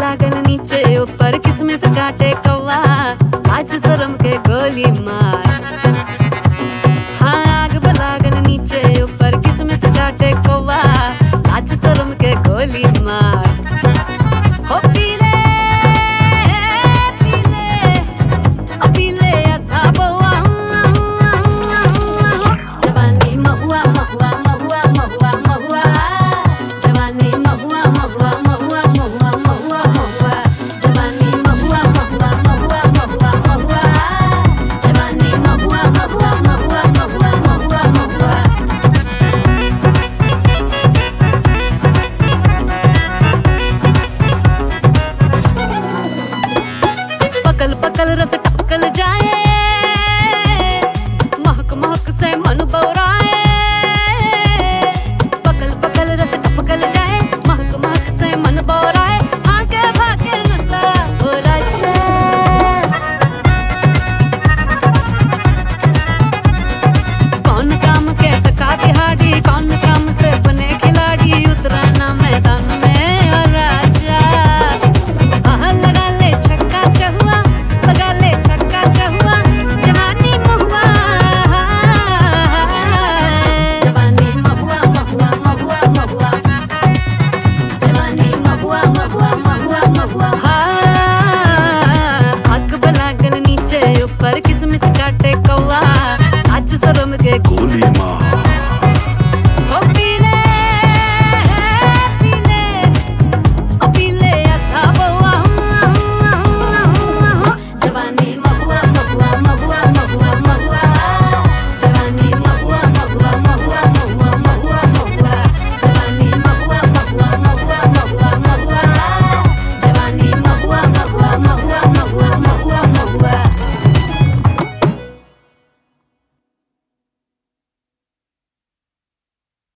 लागल नीचे ऊपर किसमिस काटे कौवा, लाज शर्म के गोली मार। हाँ आग लागल नीचे ऊपर किसमिस काटे कौवा, लाज शर्म के गोली मार। हो पीले पीले पीले अथा बउआ, जवानी महुआ महुआ महुआ महुआ महुआ, जवानी महुआ महुआ महुआ महुआ महुआ महुआ, जवानी महुआ महुआ महुआ महुआ महुआ, जवानी महुआ महुआ महुआ महुआ महुआ महुआ। पकल पकल रस टपकल जाए, महक महक से मन बौराए। पकल पकल रस टपकल जाए, महक महक से मन बौराए। भागे भागे नशा हो राजा, कौन काम के टका दिहाड़ी, कौन काम से बने खिलाड़ी। उतरा ना मैदान में और राजा, लगा ले छक्का चहुआ, लगा ले छक्का चहुआ, जवानी महुआ, जवानी महुआ महुआ महुआ महुआ, जवानी महुआ महुआ महुआ महुआ। आग लागल नीचे ऊपर किसमिस काटे कौवा, आज शर्म के गोली मार।